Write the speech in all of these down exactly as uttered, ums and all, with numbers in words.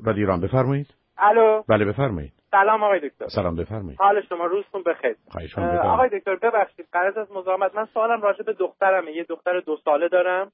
ولی ایران. بفرمایید. الو. بله بفرمایید. سلام آقای دکتر. سلام بفرمایید. حال شما روزتون بخیر. خواهش می‌کنم. آقای دکتر ببخشید قرض از مزاحمت، من سوالم راجع به دخترمه. یه دختر دو ساله دارم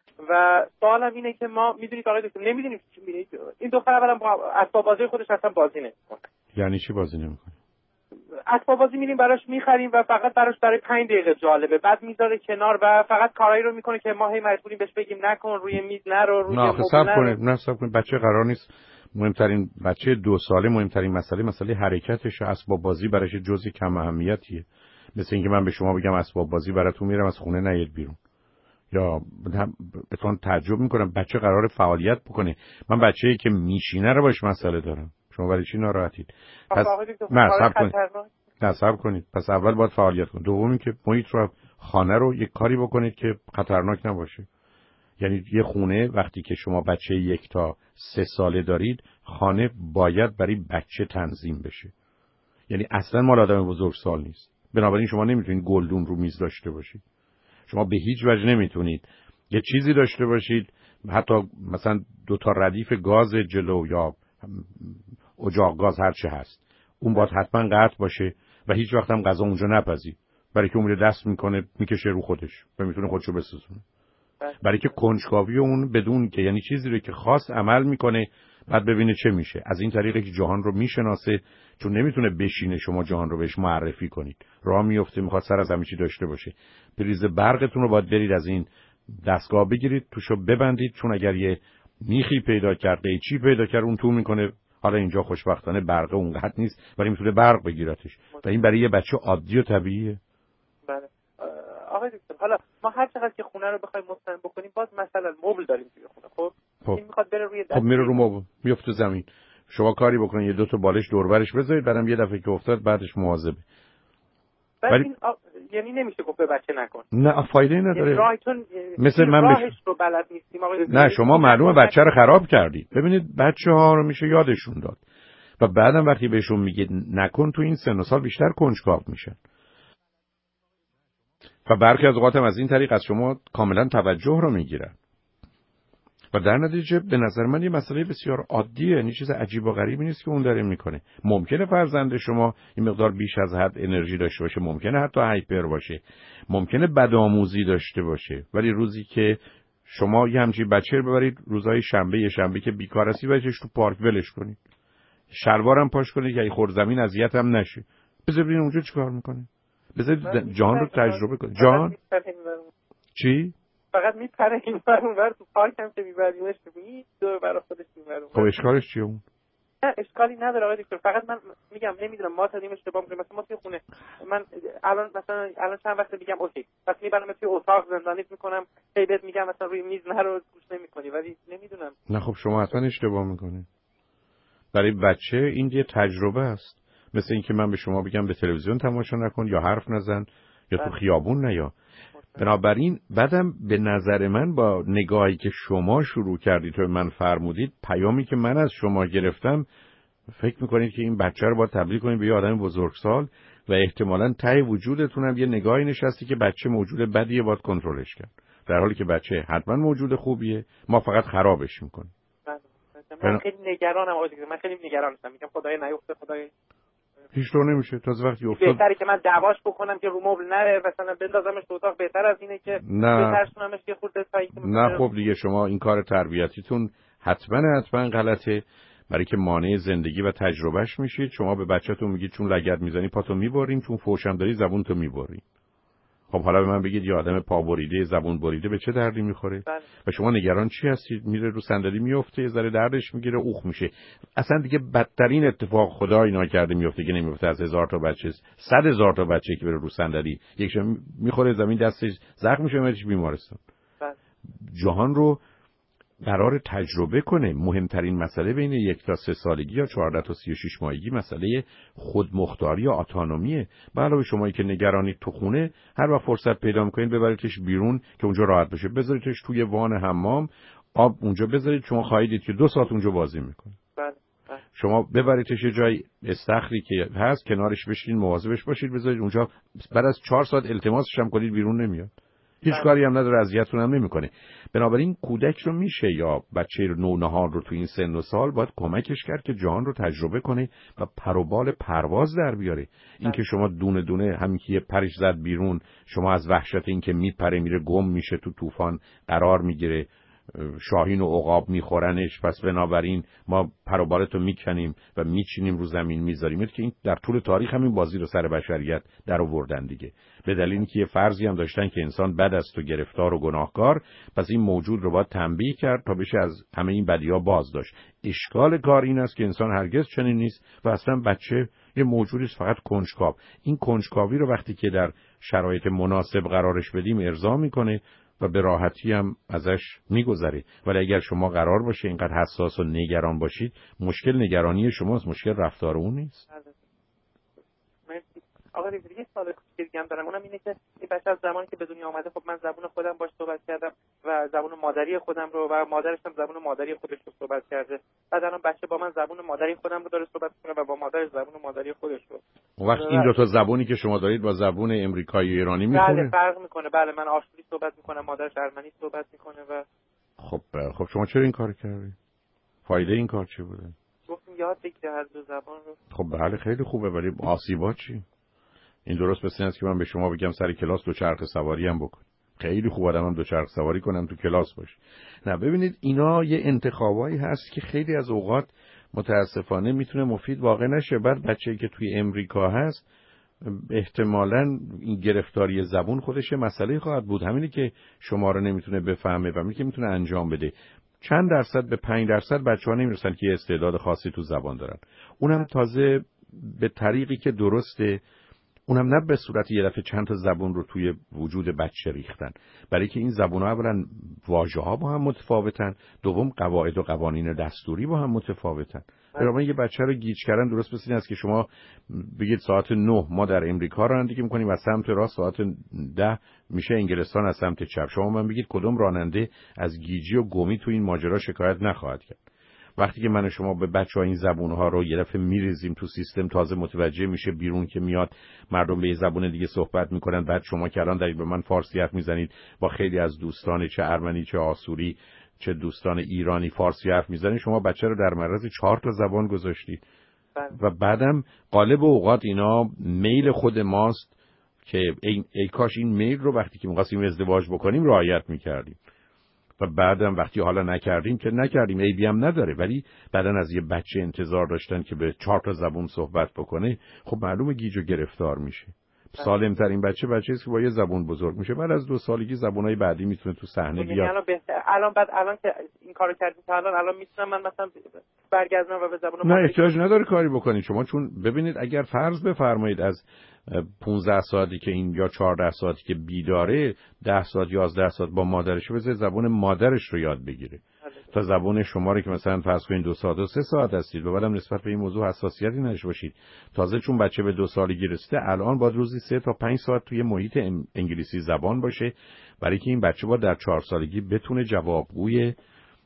و سوالم اینه که ما میدونید آقای دکتر نمیدونیم این دختر اولا با اسباب بازی خودش اصلا بازی نمی‌کنه. یعنی چی بازی نمی‌کنه؟ اسباب بازی می‌ریم براش می‌خریم و فقط براش برای پنج دقیقه جالبه، بعد میذاره کنار و فقط کارایی رو میکنه که ما هی مجبوریم بهش بگیم نکن، روی میز نرو، روی مبل نرو. نه صبر کنید، بچه قرار نیست مهمترین بچه دو ساله مهمترین مسئله مسئله حرکتش، اسباب بازی براش جزئی کم اهمیتیه. مثل اینکه من به شما بگم اسباب بازی براتون میرم از خونه نیاد بیرون، یا بهتون تعجب میکنم بچه قرار فعالیت بکنه. من بچه‌ای که میشینه رو باش مسئله دارم، شما برای چی ناراحتید؟ پس نه صبر کنید نه صبر کنید پس اول باید فعالیت کنید. دومی که محیط رو، خانه رو یک کاری بکنید که خطرناک نباشه. یعنی یه خونه وقتی که شما بچه یک تا سه ساله دارید، خانه باید برای بچه تنظیم بشه. یعنی اصلا مال آدم بزرگسال نیست. بنابراین شما نمیتونید گلدون رو میز داشته باشید. شما به هیچ وجه نمیتونید یه چیزی داشته باشید، حتی مثلا دو تا ردیف گاز جلو یا اجاق گاز هر چه هست، اون باید حتما قطع باشه و هیچ وقت هم غذا اونجا نپزی، برای که اون دست میکنه میکشه رو خودش و میتونه خودشو بسوزونه. برای که کنجکاوی اون بدون که یعنی چیزی رو که خاص عمل میکنه، بعد ببینه چه میشه. از این طریقی که جهان رو میشناسه، چون نمیتونه بشینه شما جهان رو بهش معرفی کنید. راه میفته میخواد سر از همه چی داشته باشه. پریز برقتون رو باید برید از این دستگاه بگیرید، توشو ببندید، چون اگر یه میخی پیدا کرد، قیچی پیدا کرد، اون تو میکنه. حالا اینجا خوشبختانه برق اونقدر نیست ولی میتونه برق بگیرتش و این برای یه بچه عادی و طبیعیه. بله. آقای دکتر حالا ما هر چقدر که خونه رو بخوایم مطمئن بکنیم، باز مثلا مبل داریم توی خونه. خب خب. این میخواد بره روی دست، خب میره رو مبل، میفته زمین. شما کاری بکنید یه دو تا بالش دور برش بذارید، بعدم یه دفعه که افتاد بعدش مواظبه. ولی این آ... یعنی نمیشه گفت به بچه نکن. نه فایده نداره. یعنی راهتون مثل من راهش بش... رو بلد نیستیم آقای نه شما معلومه بچه رو خراب کردید. ببینید بچه ها رو میشه یادشون داد و بعدم وقتی بهشون میگید نکن، تو این سن و سال بیشتر کنجکاو میشن و برخی از اوقات هم از این طریق از شما کاملا توجه رو میگیرن و در نتیجه به نظر من یه مسئله بسیار عادیه، یعنی چیز عجیب و غریبی نیست که اون داره میکنه. ممکنه فرزند شما این مقدار بیش از حد انرژی داشته باشه، ممکنه حتی هایپر باشه، ممکنه بدآموزی داشته باشه، ولی روزی که شما یه همچین بچه رو ببرید روزهای شنبه یه شنبه که بیکار هستی بچه‌ش تو پارک ولش کنید، شلوارم پاش کنید که اگه خورد زمین اذیت هم نشه، بذار ببینید اونجا چیکار میکنه. بذارید جهان رو تجربه کنید. جهان چی؟ فقط میپره این ور اون ور، تو پارک هم که میبریمش میید دور برای خودش میبره. خب اشکالش چیه اون؟ نه اشکالی نداره آقای دکتر، فقط من میگم نمیدونم ما تدیم اشتباه میکنیم. مثلا ما توی خونه من الان مثلا الان چند وقت میگم اوکی پس میبرم توی اتاق زندانیت میکنم، هی بهت میگم مثلا روی میز نرو گوش نمیکنی، ولی نمیدونم. نه خب شما حتما اشتباه میکنید. برای بچه این یه تجربه است، مثل اینکه من به شما بگم به تلویزیون تماشا نکن یا حرف نزن یا تو خیابون نیا. بنابراین بعدم به نظر من با نگاهی که شما شروع کردید و من فرمودید، پیامی که من از شما گرفتم، فکر میکنید که این بچه رو باید تبدیل کنید به یه آدم بزرگسال و احتمالاً ته وجودتون هم یه نگاهی نشستی که بچه موجود بدیه باید کنترلش کرد، در حالی که بچه حتما موجود خوبیه، ما فقط خرابش میکنیم. من خیلی نگرانم آقای دکتر، من خیلی نگرانم، میگم خدای نیفته، خدای هیچ طور نمیشه. تازه وقتی افتاد بهتره که من دعواش بکنم که رو مبل نره، مثلا بندازمش تو اتاق، بهتر از اینه که بترسونمش یه خورده تا اینکه نه خب دیگه شما این کار تربیتیتون حتما حتما غلطه، برای که مانع زندگی و تجربهش میشید. شما به بچه‌تون میگید چون لگد میزنی پاتو میبریم، چون فوشم داری زبونتو میبری. خب حالا به من بگید یه آدم پا بریده زبون بریده به چه دردی میخوره؟ بله. و شما نگران چی هستید؟ میره رو صندلی میفته، یه ذره دردش میگیره، اوخ میشه. اصلا دیگه بدترین اتفاق خدا اینا کرده میفته که نمیفته از هزار تا بچه، صد هزار تا بچه که بره رو صندلی یکش میخوره زمین دستش زخم میشه میره بیمارستان. بله. جهان رو قرار تجربه کنه. مهمترین مسئله بین یک تا سه سالگی یا چهارده تا سی و شش ماهگی مسئله خودمختاری یا اتونومیه. به علاوه شمایی که نگرانید تو خونه، هر وقت فرصت پیدا میکنید ببریدش بیرون که اونجا راحت بشه، بذاریدش توی وان حمام، آب اونجا بذارید، شما خواهید که دو ساعت اونجا بازی میکنه. بله. بله. شما ببریدش یه جای استخری که هست کنارش بشین، مواظبش باشید، بذارید اونجا، بعد از چهار ساعت التماسش هم کنید بیرون نمیاد. هیچ کاری هم نداره، اذیتتون هم نمیکنه. بنابراین کودک رو میشه یا بچه نونهار رو تو این سن و سال باید کمکش کرد که جهان رو تجربه کنه و پر و بال پرواز در بیاره. این که شما دونه دونه همین که یه پرش زد بیرون، شما از وحشت این که میپره میره گم میشه تو طوفان قرار میگیره، شاهین و عقاب میخورنش، پس بنابراین ما پر و بالتو میکنیم و میچینیم رو زمین میذاریم، که این در طول تاریخ همین بازی رو سر بشریت در آوردن دیگه، به دلیل اینکه یه فرضی هم داشتن که انسان بد است و گرفتار و گناهکار، پس این موجود رو باید تنبیه کرد تا بشه از همه این بدی‌ها باز داشت. اشکال کار این است که انسان هرگز چنین نیست و اصلا بچه یه موجودی است فقط کنجکاو. این کنجکاوی رو وقتی که در شرایط مناسب قرارش بدیم ارضا میکنه و به راحتی هم ازش میگذره. ولی اگر شما قرار باشه اینقدر حساس و نگران باشید، مشکل نگرانی شماست، مشکل رفتار اون نیست. مرسی. آقا دکتر یه سوال کوچیک دیگه هم دارم، اونم اینه که این بچه از زمانی که به دنیا آمده، خب من زبون خودم باش صحبت کردم و زبون مادری خودم رو و مادرش هم زبون مادری خودش رو صحبت کرده. بعد الان بچه با من زبون مادری خودم رو داره صحبت می‌کنه و با مادرش زبون مادری خودش رو. اون وقت این دو تا زبونی که شما دارید با زبون امریکایی و ایرانی میخونه؟ بله فرق میکنه. بله من آشوری صحبت میکنم، مادرش ارمنی صحبت میکنه. و خب خب شما چرا این کار کردید؟ فایده این کار چی بوده؟ گفتم یاد بگیره هر دو زبان رو. خب بله خیلی خوبه، ولی آسیبا چی؟ این درست مثل اینه که من به شما بگم سر کلاس دوچرخه سواری هم بکن. خیلی خوب آدمم دوچرخه سواری کنم تو کلاس باشه. نه ببینید اینا یه انتخابایی هست که خیلی از اوقات متاسفانه میتونه مفید واقع نشه. بعد بچه‌ای که توی امریکا هست احتمالاً این گرفتاری زبون خودش مسئله خواهد بود، همینی که شما رو نمیتونه بفهمه و همینی که میتونه انجام بده. چند درصد به پنج درصد بچه‌ها نمیرسن که یه استعداد خاصی تو زبان دارن، اونم تازه به طریقی که درسته، اونم نه به صورت یه دفعه چند تا زبون رو توی وجود بچه ریختن، برای که این زبون‌ها اولا واژه‌ها با هم متفاوتن، دوم قواعد و قوانین دستوری با هم متفاوتن. بنابراین یه بچه رو گیج کردن درست مثل این است که شما بگید ساعت نه ما در امریکا رانندگی می‌کنیم و سمت راست ساعت ده میشه انگلستان از سمت چپ. شما من بگید کدوم راننده از گیجی و گمی تو این ماجرا شکایت نخواهد کرد؟ وقتی که من و شما به بچه‌ها این زبون‌ها رو یه دفعه میریزیم تو سیستم، تازه متوجه میشه بیرون که میاد مردم به یه زبون دیگه صحبت میکنن. بعد شما که الان دارید به من فارسی حرف میزنید، با خیلی از دوستان چه ارمنی چه آسوری چه دوستان ایرانی فارسی حرف میزنید، شما بچه رو در معرض چهار تا زبان گذاشتید. و بعدم غالب اوقات اینا میل خود ماست که ای, ای کاش این میل رو وقتی که می‌خواستیم ازدواج بکنیم رعایت میکردیم و بعدم وقتی حالا نکردیم که نکردیم، عیبی هم نداره. ولی بعدن از یه بچه انتظار داشتن که به چهار تا زبون صحبت بکنه، خب معلومه گیج و گرفتار میشه. سالم ترین بچه بچه‌ای است که با یه زبون بزرگ میشه، بعد از دو سالگی زبونای بعدی میتونه تو صحنه بیاد. الان بهتر الان بعد الان که این کارو کردیم تا الان الان میتونم من مثلا برگردم و به زبون نه احتیاج نداره کاری بکنید شما، چون ببینید اگر فرض بفرمایید از پانزده ساعتی که این یا چهارده ساعتی که بیداره ده ساعت یازده ساعت با مادرش بذاره زبون مادرش رو یاد بگیره تا زبون شما رو که مثلا فرض کنید دو ساعت و سه ساعت هستید و بعدم نسبت به این موضوع حساسیتی نداشته باشید. تازه چون بچه به دو سالگی رسیده الان باید روزی سه تا پنج ساعت توی محیط انگلیسی زبان باشه، برای که این بچه باید در چهار سالگی بتونه جوابگوی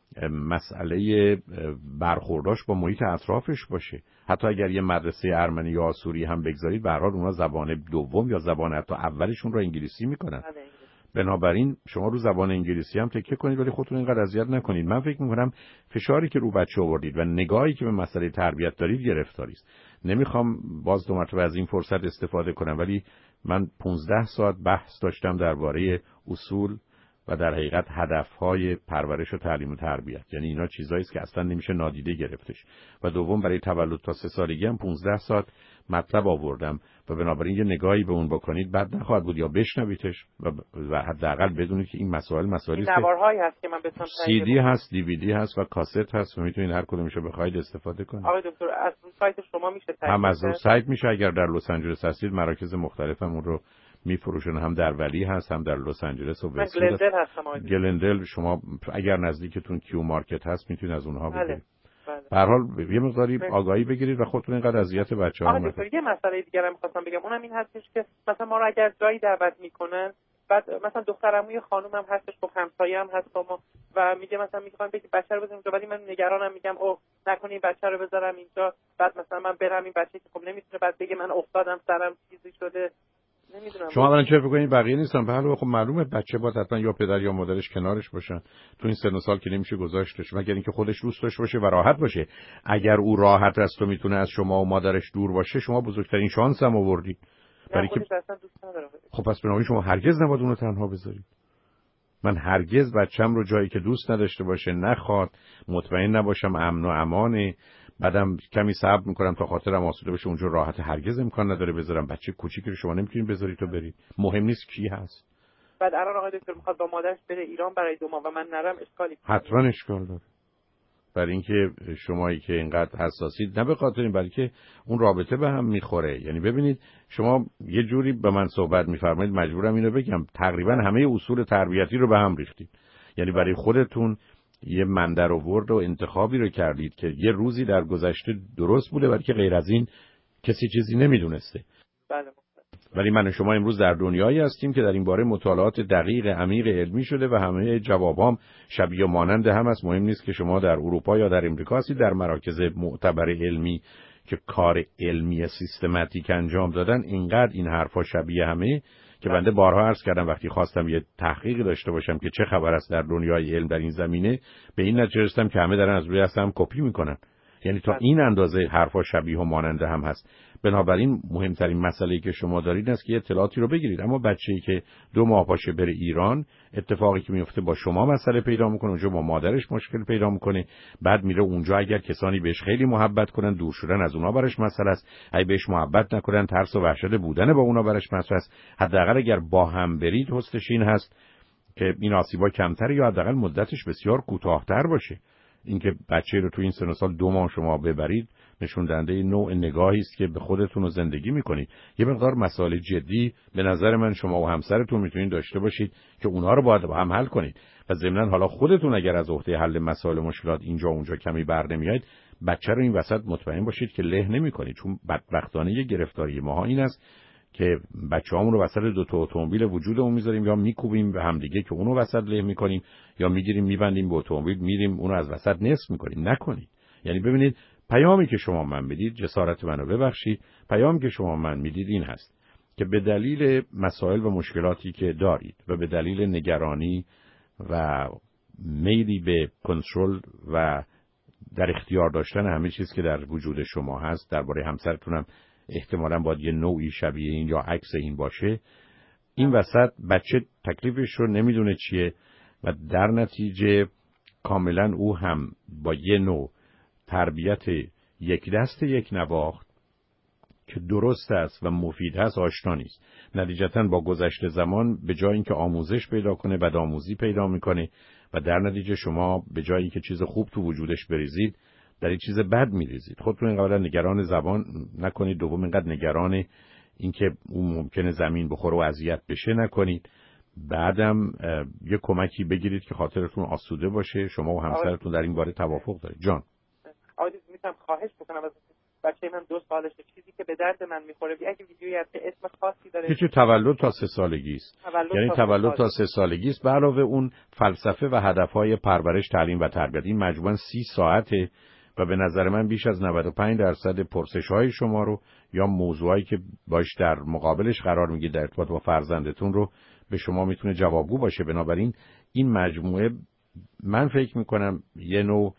مسئله برخورداش با محیط اطرافش باشه. حتی اگر یه مدرسه ارمنی یا آسوری هم بگذارید به هر حال اونها زبان دوم یا زبان حتی اولشون رو انگلیسی میکنن. بنابراین شما رو زبان انگلیسی هم تکیه کنید ولی خودتون اینقدر اذیت نکنید. من فکر میکنم فشاری که رو بچه آوردید و نگاهی که به مسئله تربیت دارید گرفتاری است. نمیخوام باز دو مرتبه از این فرصت استفاده کنم، ولی من پانزده ساعت بحث داشتم درباره اصول و در حقیقت هدفهای پرورش و تعلیم و تربیت. یعنی اینا چیزایی است که اصلا نمیشه نادیده گرفتش. و دوم برای تولد تا سه سالگی هم پانزده ساعت مطلب آوردم و بنابراین یه نگاهی به اون بکنید بد نخواهد بود، یا بشنویدش و, و حداقل بدونید که این مسائل مسائلی است که نوارهایی هست که من بتونم سی دی هست، دی وی دی هست و کاست هست و میتونید هر کدومشو بخواید استفاده کنید. آقای دکتر از سایت شما میشه تایید هم از سایت میشه، اگر در لس آنجلس هستید مراکز مختلفم اون رو میفروشن، هم در ولی هست هم در لس آنجلس و وست. من گلندل هستم آقای گلندل شما اگر نزدیکتون کیو مارکت هست میتونید از اونها بله. بگیرید. بله. به هر حال یه مقداری آگاهی بگیرید و خودتون اینقدر اذیت بچه‌ها نکنید. آقا دکتر یه مسئله دیگه هم می‌خواستم بگم، اونم این هستش که مثلا ما رو اگر جایی دعوت میکنن، بعد مثلا دخترعموی خانومم هستش، خب همسایه هم هست با ما و میگه مثلا میخوام بگی بچه رو بذاریم اینجا، ولی من نگرانم، میگم اوه نکنین بچه رو بذارم اینجا، بعد مثلا من برم این بچه که خب نمیتونه بعد بگه من افتادم سرم چیزی شده. نمیدونم. شما الان چه فکر کنید بقیه نیستن؟ به حال خب معلومه بچه باید حتما یا پدر یا مادرش کنارش باشن. تو این سن و سال که نمیشه گذاشتش مگر اینکه خودش دوست داشته باشه و راحت باشه. اگر او راحت است و میتونه از شما و مادرش دور باشه، شما بزرگترین شانس هم آوردید. برای که اصلا دوست نداره. خب پس بنابراین شما هرگز نباید اون رو تنها بذارید. من هرگز بچم رو جایی که دوست نداشته باشه، نخواد، مطمئن نباشم امن و امانه، بعدم کمی صبر میکنم تا خاطرم آسوده بشه، اونجا راحت هرگز امکان نداره بذارم. بچه کوچیکی رو شما نمیتونید بذارید تو برید. مهم نیست کی هست. بعد الان آقای دکتر میخواد با مادرش بره ایران برای دو ماه و من نرم، اشکالی؟ حتما اشکال داره. برای اینکه شمایی که اینقدر حساسید، نه به خاطر این بلکه اون رابطه به هم میخوره. یعنی ببینید شما یه جوری به من صحبت میفرمایید، مجبورم اینو بگم، تقریبا همه اصول تربیتی رو به هم ریختید. یعنی برای خودتون یه مندر آورد و انتخابی رو کردید که یه روزی در گذشته درست بوده، ولی که غیر از این کسی چیزی نمیدونسته. بله. ولی من و شما امروز در دنیایی هستیم که در این باره مطالعات دقیق عمیق علمی شده و همه جوابام شبیه و مانند هم است. مهم نیست که شما در اروپا یا در امریکا هستید، در مراکز معتبر علمی که کار علمی سیستماتیک انجام دادن، اینقدر این حرفا شبیه همه که بنده بارها عرض کردم وقتی خواستم یه تحقیقی داشته باشم که چه خبر است در دنیای علم در این زمینه، به این نتیجه رسیدم که همه دارن از روی اصلا کپی میکنن. یعنی تا این اندازه حرفا شبیه و ماننده هم هست. بنابراین مهمترین مسئله‌ای که شما دارید است که اطلاعاتی رو بگیرید. اما بچه‌ای که دو ماه باشه بره ایران، اتفاقی که میفته با شما مسئله پیدا میکنه، اونجا با مادرش مشکل پیدا میکنه، بعد میره اونجا اگر کسانی بهش خیلی محبت کنن، دور شدن از اونها برش مسئله است. اگه بهش محبت نکنن، ترس و وحشت بودن با اونها برش مسئله است. حداقل اگر با هم برید، حسنش این هست که این آسیبا کمتر یا حداقل مدتش بسیار کوتاه‌تر باشه. اینکه بچه رو تو این سن و سال دو ماه شما ببرید نشون دهنده نوع نگاهی است که به خودتون رو زندگی میکنید. یه مقدار مسائل جدی به نظر من شما و همسرتون میتونید داشته باشید که اونها رو باید با هم حل کنید. و ضمناً حالا خودتون اگر از عهده حل مسائل مشکلات اینجا اونجا کمی بر نمیایید، بچه رو این وسط مطمئن باشید که له نمیکنید. چون بدبختانه یه گرفتاری ماها این است که بچه‌هامون رو وسط دو تا اتومبیل وجودمون میذاریم، یا میکوبیم به هم دیگه که اونو وسط له میکنیم، یا میگیریم میبندیم به اتومبیل میریم اونو از وسط نصف میکنیم. نکنید. یعنی ببینید پیامی که شما من میدید، جسارت منو ببخشید، پیامی که شما من میدید این هست که به دلیل مسائل و مشکلاتی که دارید و به دلیل نگرانی و میلی به کنترل و در اختیار داشتن همه چیز که در وجود شما هست، درباره همسرتونم احتمالاً باید یه نوعی شبیه این یا عکس این باشه، این وسط بچه تکلیفش رو نمیدونه چیه و در نتیجه کاملاً او هم با یه نوع تربیت یک دست یک نواخت که درست است و مفید هست آشنا نیست. نتیجتاً با گذشت زمان به جای اینکه آموزش پیدا کنه، بدآموزی پیدا میکنه و در نتیجه شما به جایی که چیز خوب تو وجودش بریزید، در این چیز بد میریزید. خودتون اینقدر نگران زبان نکنید. دوم اینقدر نگران اینکه اون ممکنه زمین بخوره و اذیت بشه نکنید. بعدم یه کمکی بگیرید که خاطرتون آسوده باشه. شما و همسرتون در این باره توافق دارید. جان آقای میتونم خواهش بکنم از بچه من دو سالشه، چیزی که به درد من میخوره، اگه ویدیویی هست که اسم خاصی داره، هیچ تولد تا سه سالگی است. یعنی تولد تا سه سالگی است. به علاوه اون فلسفه و هدفهای پرورش، تعلیم و تربیت، این مجموعاً سی ساعته و به نظر من بیش از نود و پنج درصد پرسش‌های شما رو یا موضوعایی که باش در مقابلش قرار میگیرید در ارتباط با فرزندتون رو به شما میتونه جوابگو باشه. بنابراین این مجموعه من فکر میکنم یه نوع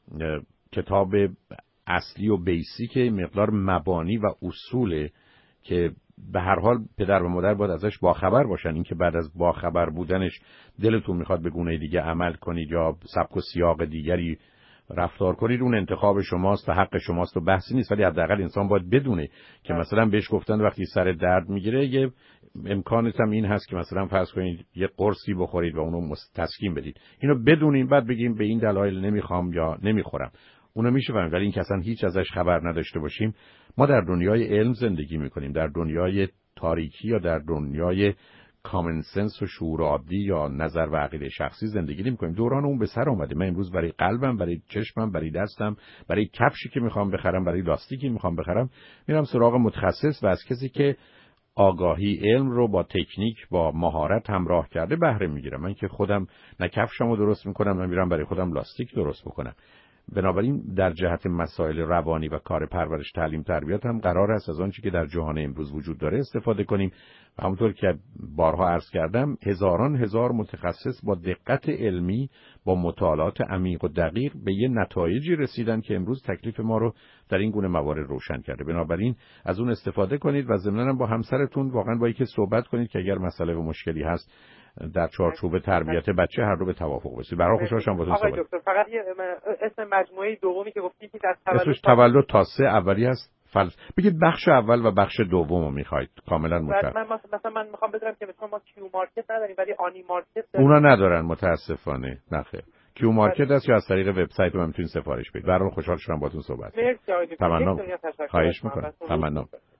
کتاب اصلی و بیسیک مقدار مبانی و اصوله که به هر حال پدر و مادر باید ازش باخبر باشن. اینکه بعد از باخبر بودنش دلتون میخواد به گونه دیگه عمل کنید یا سبک و سیاق دیگری رفتار کنید، اون انتخاب شماست و حق شماست و بحثی نیست. ولی حداقل انسان باید بدونه که مثلا بهش گفتن وقتی سر درد میگیره یه امکانش هم این هست که مثلا فرض کنید یه قرصی بخورید و اونو تسکین بدید. اینو بدونیم بعد بگیم به این دلایل نمیخوام یا نمیخورم. اونو میشه فهمید. ولی این که اصلا هیچ ازش خبر نداشته باشیم. ما در دنیای علم زندگی میکنیم، در دنیای تاریکی یا در دنیای کامن سنس و شعور عادی یا نظر و عقیده شخصی زندگی نمی‌کنیم. دوران اون به سر اومده. من امروز برای قلبم، برای چشمم، برای دستم، برای کفشی که میخوام بخرم، برای لاستیکی میخوام بخرم، میرم سراغ متخصص و از کسی که آگاهی علم رو با تکنیک، با مهارت همراه کرده بهره میگیرم. من که خودم نه کفشمو درست میکنم، نه میرم برای خودم لاستیک درست بکنم. بنابراین در جهت مسائل روانی و کار پرورش تعلیم تربیت هم قرار است از آنچه که در جهان امروز وجود داره استفاده کنیم و همونطور که بارها عرض کردم هزاران هزار متخصص با دقت علمی با مطالعات عمیق و دقیق به یه نتایجی رسیدن که امروز تکلیف ما رو در این گونه موارد روشن کرده. بنابراین از اون استفاده کنید و ضمناً با همسرتون واقعا با یکی صحبت کنید که اگر مسئله و مشکلی هست در چارچوب تربیت بچه هر دو به توافق برسید. برای خوشحال شدم باهاتون صحبت. آقای دکتر فقط یه اسم مجموعه دومی که گفتید که از تولد اسمش تولد تا سه اولی است. فلس بگید بخش اول و بخش دومو میخواید کاملا متفق. من مثلا من میخوام بدونم که مثلا ما کیو مارکت نداریم ولی آنی مارکت داریم. اونا ندارن متاسفانه. نه خیر. کیو مارکت است یا از طریق وبسایت ما میتونید سفارش بدید. برای خوشحال شدم باهاتون صحبت. مرسی آقای دکتر. خواهش میکنم. تمنا.